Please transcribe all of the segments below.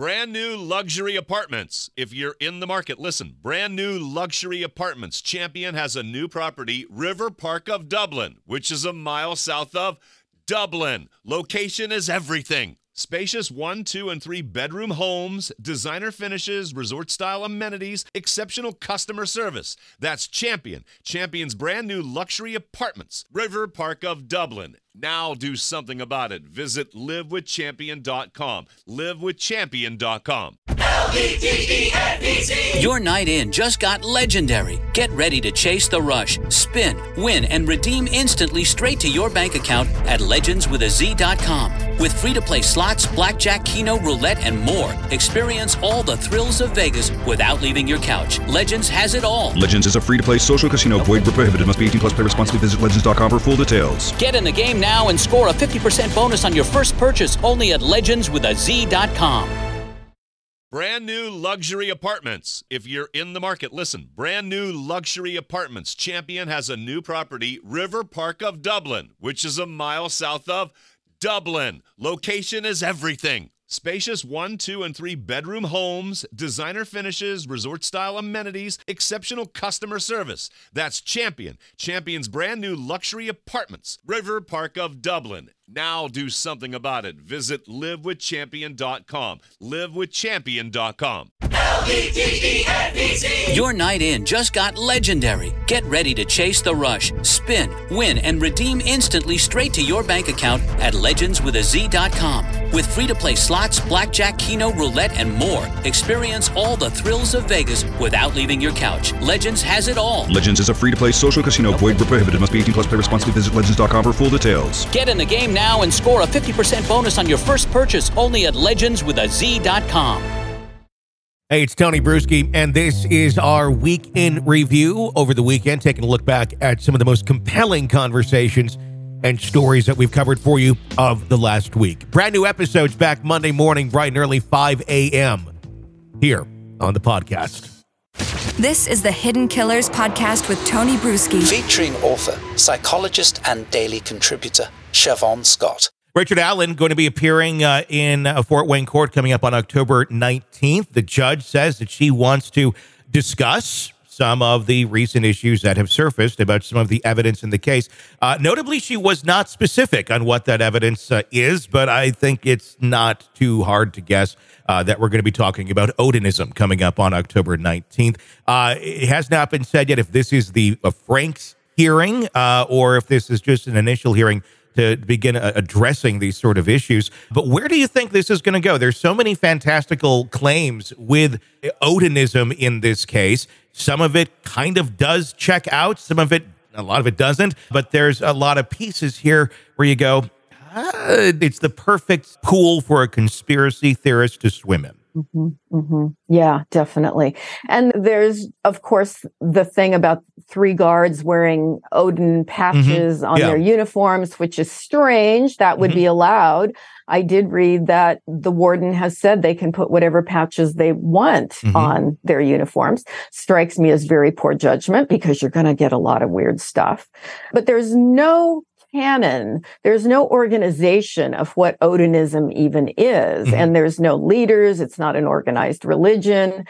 Brand new luxury apartments. If you're in the market, listen. Brand new luxury apartments. Champion has a new property, River Park of Dublin, which is a mile south of Dublin. Location is everything. Spacious 1, 2, and 3 bedroom homes, designer finishes, resort-style amenities, exceptional customer service. That's Champion. Champion's brand new luxury apartments, River Park of Dublin. Now do something about it. Visit livewithchampion.com. Livewithchampion.com. LVDENEZ. Your night in just got legendary. Get ready to chase the rush, spin, win, and redeem instantly straight to your bank account at legendswithaz.com. With free-to-play slots, blackjack, keno, roulette, and more. Experience all the thrills of Vegas without leaving your couch. Legends has it all. Legends is a free-to-play social casino. Void where prohibited. Must be 18 plus. Play responsibly. Visit legends.com for full details. Get in the game now and score a 50% bonus on your first purchase only at legendswithaz.com. Brand new luxury apartments. If you're in the market, listen. Brand new luxury apartments. Champion has a new property, River Park of Dublin, which is a mile south of Dublin. Location is everything. Spacious 1, 2, and 3 bedroom homes, designer finishes, resort-style amenities, exceptional customer service. That's Champion. Champion's brand new luxury apartments, River Park of Dublin. Now do something about it. Visit livewithchampion.com. Livewithchampion.com. LVDENEZ. Your night in just got legendary. Get ready to chase the rush, spin, win, and redeem instantly straight to your bank account at legendswithaz.com. With free-to-play slots, blackjack, keno, roulette, and more. Experience all the thrills of Vegas without leaving your couch. Legends has it all. Legends is a free-to-play social casino. Void where prohibited. Must be 18 plus. Play responsibly. Visit legends.com for full details. Get in the game now and score a 50% bonus on your first purchase only at legendswithaz.com. Hey, it's Tony Bruschi, and this is our Week in Review. Over the weekend, taking a look back at some of the most compelling conversations and stories that we've covered for you of the last week. Brand new episodes back Monday morning, bright and early, 5 a.m. here on the podcast. This is the Hidden Killers podcast with Tony Bruschi. Featuring author, psychologist, and daily contributor, Siobhan Scott. Richard Allen going to be appearing in a Fort Wayne court coming up on October 19th. The judge says that she wants to discuss some of the recent issues that have surfaced about some of the evidence in the case. Notably, she was not specific on what that evidence is, but I think it's not too hard to guess that we're going to be talking about Odinism coming up on October 19th. It has not been said yet if this is the Frank's hearing or if this is just an initial hearing to begin addressing these sort of issues. But where do you think this is going to go? There's so many fantastical claims with Odinism in this case. Some of it kind of does check out. Some of it, a lot of it doesn't. But there's a lot of pieces here where you go, it's the perfect pool for a conspiracy theorist to swim in. Mm-hmm, mm-hmm. Yeah, definitely. And there's, of course, the thing about 3 guards wearing Odin patches on their uniforms, which is strange. That would be allowed. I did read that the warden has said they can put whatever patches they want on their uniforms. Strikes me as very poor judgment because you're going to get a lot of weird stuff. But there's no canon. There's no organization of what Odinism even is, and there's no leaders. It's not an organized religion.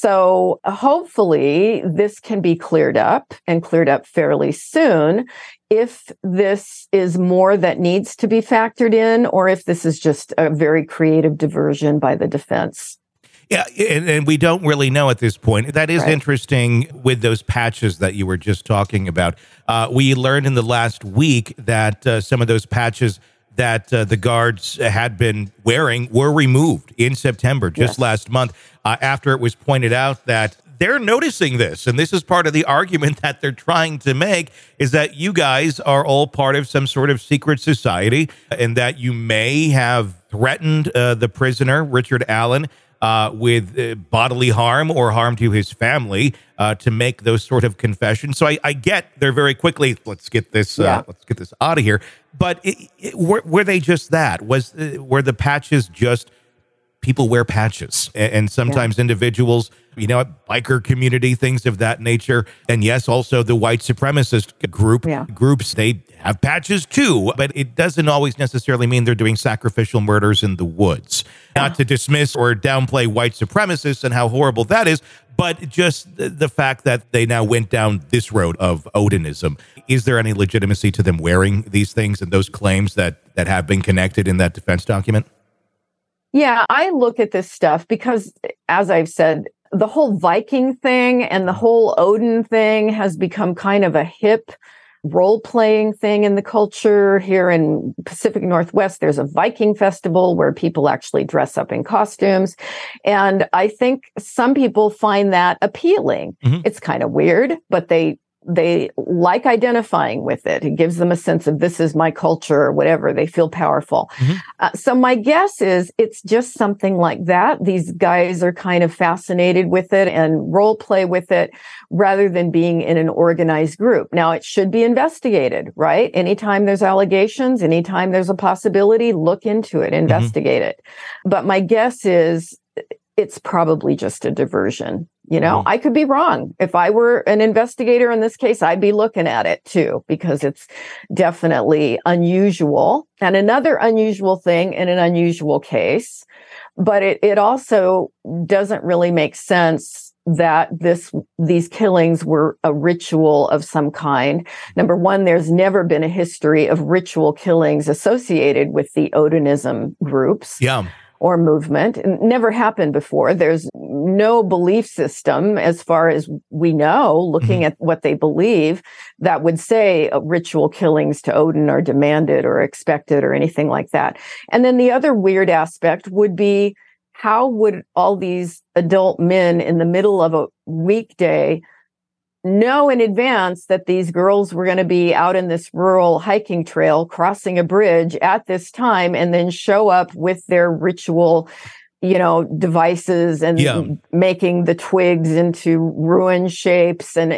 So hopefully this can be cleared up and cleared up fairly soon if this is more that needs to be factored in or if this is just a very creative diversion by the defense. Yeah, and we don't really know at this point. That is interesting with those patches that you were just talking about. We learned in the last week that some of those patches that the guards had been wearing were removed in September, just last month, after it was pointed out that they're noticing this. And this is part of the argument that they're trying to make, is that you guys are all part of some sort of secret society and that you may have threatened the prisoner, Richard Allen, with bodily harm or harm to his family to make those sort of confessions. So I get they're very quickly, let's get this out of here. But were they just that? Were the patches just people wear patches, and sometimes individuals, biker community, things of that nature. And yes, also the white supremacist groups, they have patches too, but it doesn't always necessarily mean they're doing sacrificial murders in the woods. Not to dismiss or downplay white supremacists and how horrible that is, but just the fact that they now went down this road of Odinism. Is there any legitimacy to them wearing these things and those claims that have been connected in that defense document? Yeah, I look at this stuff because, as I've said, the whole Viking thing and the whole Odin thing has become kind of a hip role-playing thing in the culture. Here in Pacific Northwest, there's a Viking festival where people actually dress up in costumes. And I think some people find that appealing. Mm-hmm. It's kind of weird, but they like identifying with it. It gives them a sense of this is my culture or whatever. They feel powerful. Mm-hmm. So my guess is it's just something like that. These guys are kind of fascinated with it and role play with it rather than being in an organized group. Now, it should be investigated, right? Anytime there's allegations, anytime there's a possibility, look into it, investigate it. But my guess is it's probably just a diversion. I could be wrong. If I were an investigator in this case, I'd be looking at it too, because it's definitely unusual and another unusual thing in an unusual case. But it also doesn't really make sense that these killings were a ritual of some kind. Number one, there's never been a history of ritual killings associated with the Odinism groups. Yeah. Or movement. It never happened before. There's no belief system, as far as we know, looking at what they believe, that would say ritual killings to Odin are demanded or expected or anything like that. And then the other weird aspect would be, how would all these adult men in the middle of a weekday know in advance that these girls were going to be out in this rural hiking trail crossing a bridge at this time, and then show up with their ritual, devices and making the twigs into ruin shapes? And,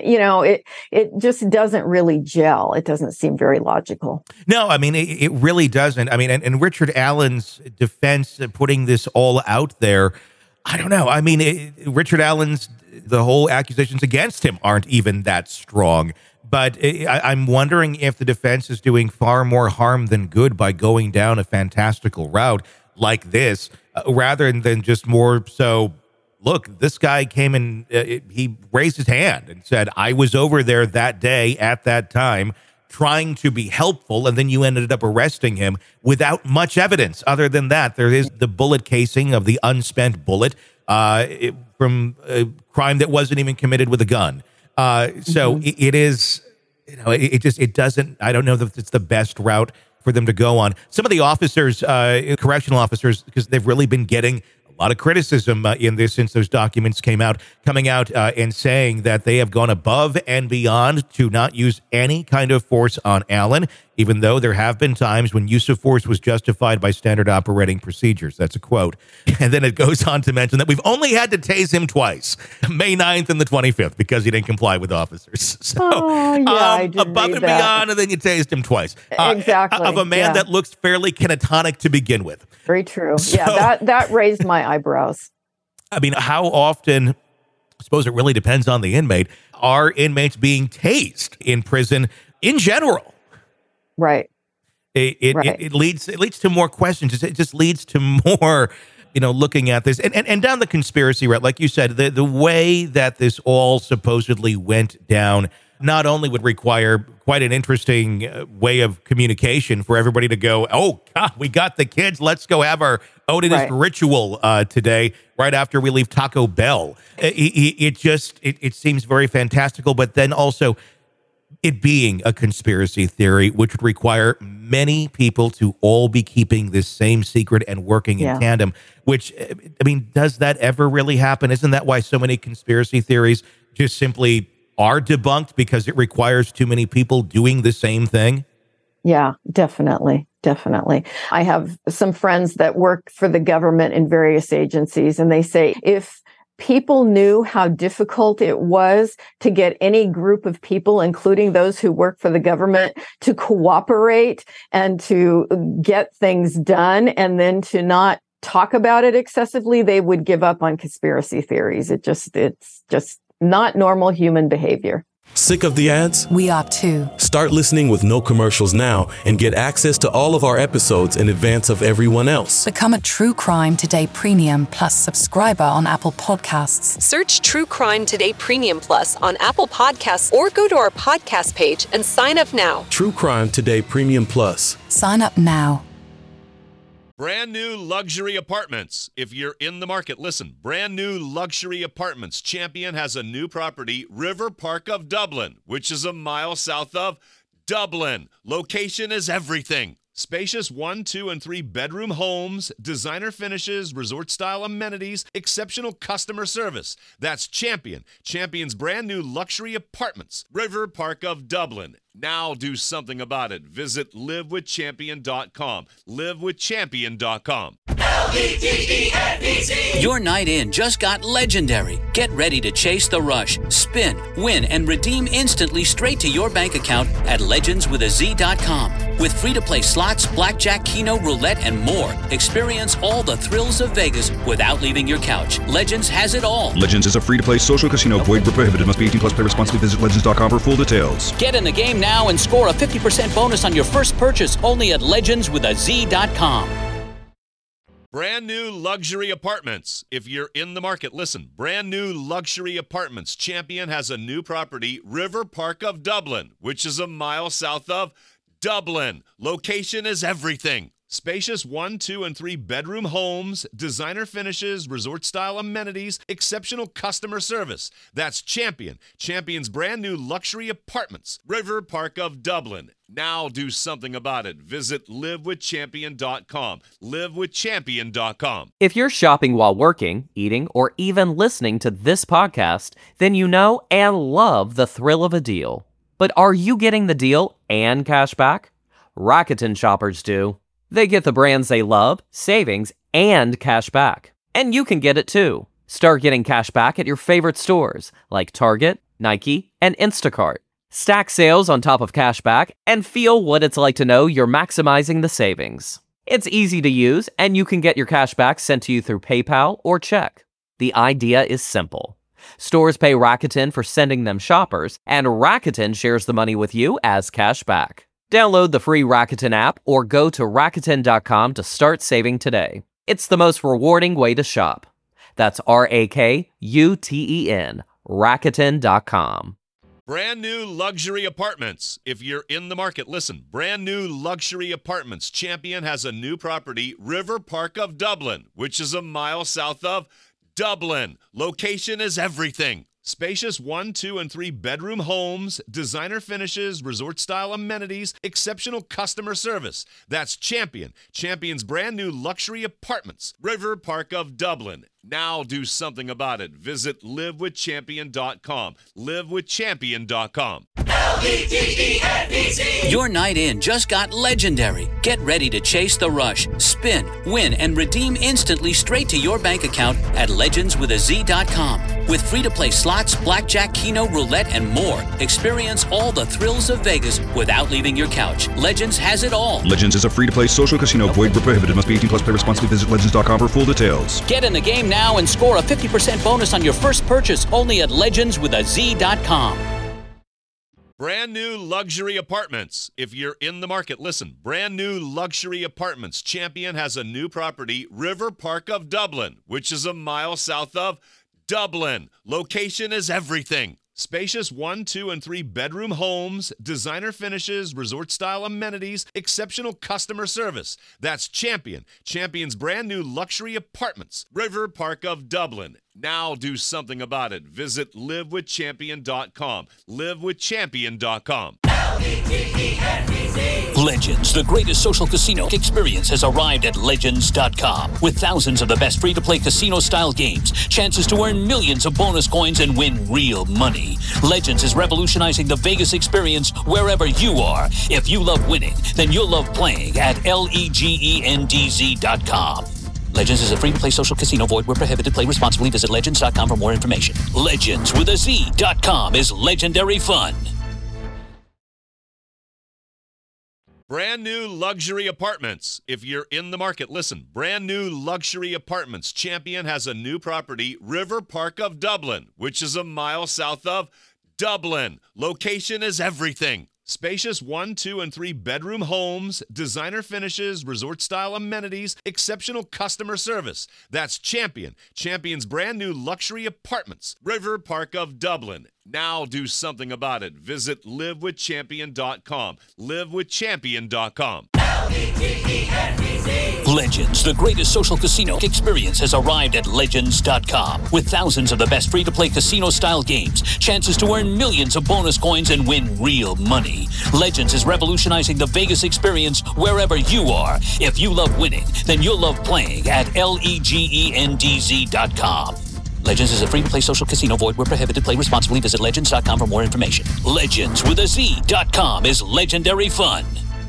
it just doesn't really gel. It doesn't seem very logical. No, I mean, it really doesn't. I mean, and Richard Allen's defense, putting this all out there, I don't know. I mean, Richard Allen's, the whole accusations against him aren't even that strong. But I'm wondering if the defense is doing far more harm than good by going down a fantastical route like this, rather than just more so, look, this guy came and he raised his hand and said, I was over there that day at that time trying to be helpful, and then you ended up arresting him without much evidence. Other than that, there is the bullet casing of the unspent bullet from a crime that wasn't even committed with a gun. So it is, it doesn't, I don't know that it's the best route for them to go on. Some of the officers, correctional officers, because they've really been getting a lot of criticism in this since those documents coming out and saying that they have gone above and beyond to not use any kind of force on Allen, even though there have been times when use of force was justified by standard operating procedures. That's a quote. And then it goes on to mention that we've only had to tase him twice, May 9th and the 25th, because he didn't comply with officers. So, above and beyond, and then you tased him twice. Exactly. Of a man that looks fairly catatonic to begin with. Very true. So, that raised my eyebrows. I mean, how often, I suppose it really depends on the inmate, are inmates being tased in prison in general? Right. It leads to more questions. It just leads to more, looking at this and down the conspiracy route. Like you said, the way that this all supposedly went down not only would require quite an interesting way of communication for everybody to go, oh, God, we got the kids. Let's go have our Odinist ritual today, right after we leave Taco Bell. It seems very fantastical, but then also it being a conspiracy theory, which would require many people to all be keeping this same secret and working in tandem, which, I mean, does that ever really happen? Isn't that why so many conspiracy theories just simply are debunked, because it requires too many people doing the same thing? Yeah, definitely. Definitely. I have some friends that work for the government in various agencies, and they say if people knew how difficult it was to get any group of people, including those who work for the government, to cooperate and to get things done, and then to not talk about it excessively, they would give up on conspiracy theories. It's just not normal human behavior. Sick of the ads? We are too. Start listening with no commercials now and get access to all of our episodes in advance of everyone else. Become a True Crime Today Premium Plus subscriber on Apple Podcasts. Search True Crime Today Premium Plus on Apple Podcasts or go to our podcast page and sign up now. True Crime Today Premium Plus. Sign up now. Brand new luxury apartments. If you're in the market, listen. Brand new luxury apartments. Champion has a new property, River Park of Dublin, which is a mile south of Dublin. Location is everything. Spacious 1, 2, and 3 bedroom homes, designer finishes, resort-style amenities, exceptional customer service. That's Champion. Champion's brand new luxury apartments, River Park of Dublin. Now do something about it. Visit livewithchampion.com. Livewithchampion.com. LVDENEZ. Your night in just got legendary. Get ready to chase the rush, spin, win, and redeem instantly straight to your bank account at legendswithaz.com. With free-to-play slots, blackjack, keno, roulette, and more. Experience all the thrills of Vegas without leaving your couch. Legends has it all. Legends is a free-to-play social casino. Void where prohibited. Must be 18 plus. Play responsibly. Visit legends.com for full details. Get in the game now and score a 50% bonus on your first purchase only at legendswithaz.com. Brand new luxury apartments. If you're in the market, listen. Brand new luxury apartments. Champion has a new property, River Park of Dublin, which is a mile south of Dublin. Location is everything. Spacious 1, 2, and 3 bedroom homes, designer finishes, resort-style amenities, exceptional customer service. That's Champion. Champion's brand new luxury apartments, River Park of Dublin. Now do something about it. Visit livewithchampion.com. Livewithchampion.com. If you're shopping while working, eating, or even listening to this podcast, then you know and love the thrill of a deal. But are you getting the deal and cash back? Rakuten shoppers do. They get the brands they love, savings, and cash back. And you can get it too. Start getting cash back at your favorite stores like Target, Nike, and Instacart. Stack sales on top of cash back and feel what it's like to know you're maximizing the savings. It's easy to use, and you can get your cash back sent to you through PayPal or check. The idea is simple. Stores pay Rakuten for sending them shoppers, and Rakuten shares the money with you as cash back. Download the free Rakuten app or go to Rakuten.com to start saving today. It's the most rewarding way to shop. That's Rakuten, Rakuten.com. Brand new luxury apartments. If you're in the market, listen. Brand new luxury apartments. Champion has a new property, River Park of Dublin, which is a mile south of Dublin. Location is everything. Spacious 1, 2, and 3 bedroom homes, designer finishes, resort-style amenities, exceptional customer service. That's Champion. Champion's brand new luxury apartments, River Park of Dublin. Now do something about it. Visit livewithchampion.com. Livewithchampion.com. LVDENEZ. Your night in just got legendary. Get ready to chase the rush, spin, win, and redeem instantly straight to your bank account at legendswithaz.com. With free-to-play slots, blackjack, keno, roulette, and more. Experience all the thrills of Vegas without leaving your couch. Legends has it all. Legends is a free-to-play social casino. Void where prohibited. Must be 18 plus. Play responsibly. Visit legends.com for full details. Get in the game now and score a 50% bonus on your first purchase only at legendswithaz.com. Brand new luxury apartments. If you're in the market, listen. Brand new luxury apartments. Champion has a new property, River Park of Dublin, which is a mile south of Dublin. Location is everything. Spacious 1, 2, and 3 bedroom homes, designer finishes, resort-style amenities, exceptional customer service. That's Champion. Champion's brand new luxury apartments, River Park of Dublin. Now do something about it. Visit livewithchampion.com. Livewithchampion.com. Legends, the greatest social casino experience, has arrived at Legends.com. With thousands of the best free-to-play casino-style games, chances to earn millions of bonus coins and win real money. Legends is revolutionizing the Vegas experience wherever you are. If you love winning, then you'll love playing at LEGENDZ.com. Legends is a free-to-play social casino. Void where prohibited. Play responsibly. Visit Legends.com for more information. Legendswithaz.com is legendary fun. Brand new luxury apartments. If you're in the market, listen. Brand new luxury apartments. Champion has a new property, River Park of Dublin, which is a mile south of Dublin. Location is everything. Spacious 1, 2, and 3 bedroom homes, designer finishes, resort-style amenities, exceptional customer service. That's Champion. Champion's brand new luxury apartments, River Park of Dublin. Now do something about it. Visit livewithchampion.com. Livewithchampion.com. Legends, the greatest social casino experience, has arrived at Legends.com. With thousands of the best free-to-play casino-style games, chances to earn millions of bonus coins and win real money. Legends is revolutionizing the Vegas experience wherever you are. If you love winning, then you'll love playing at LEGENDZ.com. Legends is a free-to-play social casino. Void where prohibited. Play responsibly. Visit Legends.com for more information. Legends with a Z.com is legendary fun.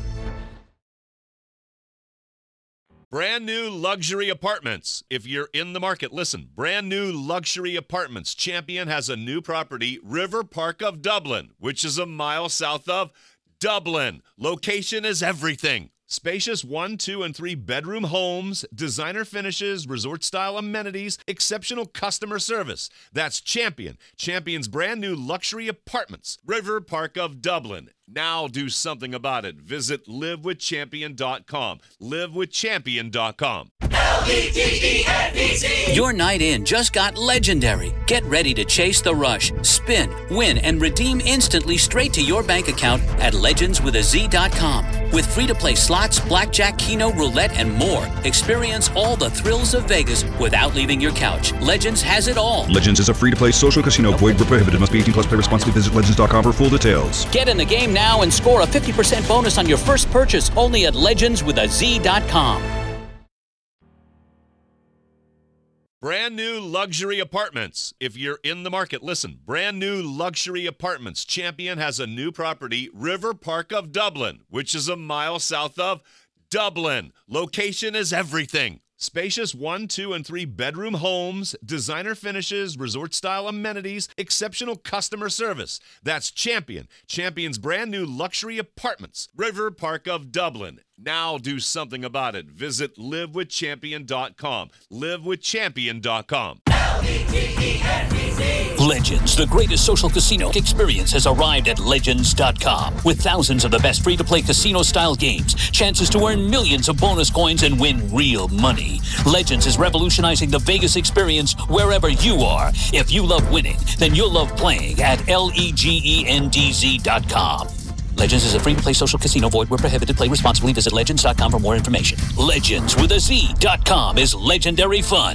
Brand new luxury apartments. If you're in the market, listen. Brand new luxury apartments. Champion has a new property, River Park of Dublin, which is a mile south of Dublin. Location is everything. Spacious 1, 2, and 3 bedroom homes, designer finishes, resort-style amenities, exceptional customer service. That's Champion. Champion's brand new luxury apartments, River Park of Dublin. Now do something about it. Visit livewithchampion.com. Livewithchampion.com. LEGENDZ. Your night in just got legendary. Get ready to chase the rush, spin, win, and redeem instantly straight to your bank account at legendswithaz.com. With free-to-play slots, blackjack, keno, roulette, and more. Experience all the thrills of Vegas without leaving your couch. Legends has it all. Legends is a free-to-play social casino. Void where prohibited. Must be 18 plus. Play responsibly. Visit legends.com for full details. Get in the game now and score a 50% bonus on your first purchase only at legendswithaz.com. Brand new luxury apartments. If you're in the market, listen. Brand new luxury apartments. Champion has a new property, River Park of Dublin, which is a mile south of Dublin. Location is everything. Spacious 1, 2, and 3 bedroom homes, designer finishes, resort-style amenities, exceptional customer service. That's Champion. Champion's brand new luxury apartments, River Park of Dublin. Now do something about it. Visit livewithchampion.com. Livewithchampion.com. Legends, the greatest social casino experience, has arrived at Legends.com. With thousands of the best free-to-play casino-style games, chances to earn millions of bonus coins and win real money. Legends is revolutionizing the Vegas experience wherever you are. If you love winning, then you'll love playing at LEGENDZ.com. Legends is a free-to-play social casino. Void where prohibited. Play responsibly. Visit Legends.com for more information. Legends with a Z.com is legendary fun.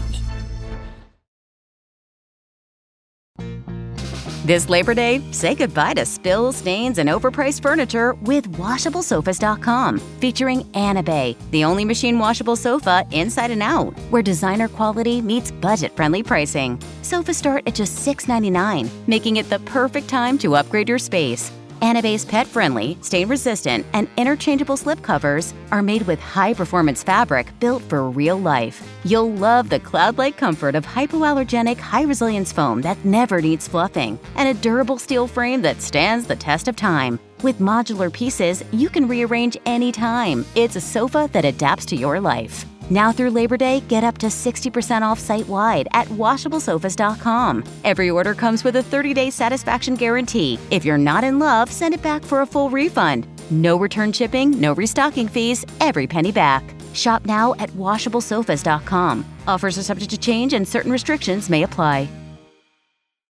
This Labor Day, say goodbye to spills, stains, and overpriced furniture with WashableSofas.com, featuring Anabay, the only machine washable sofa inside and out, where designer quality meets budget-friendly pricing. Sofas start at just $6.99, making it the perfect time to upgrade your space. Anabay's pet-friendly, stain-resistant, and interchangeable slipcovers are made with high-performance fabric built for real life. You'll love the cloud-like comfort of hypoallergenic, high-resilience foam that never needs fluffing, and a durable steel frame that stands the test of time. With modular pieces, you can rearrange anytime. It's a sofa that adapts to your life. Now through Labor Day, get up to 60% off site-wide at WashableSofas.com. Every order comes with a 30-day satisfaction guarantee. If you're not in love, send it back for a full refund. No return shipping, no restocking fees, every penny back. Shop now at WashableSofas.com. Offers are subject to change and certain restrictions may apply.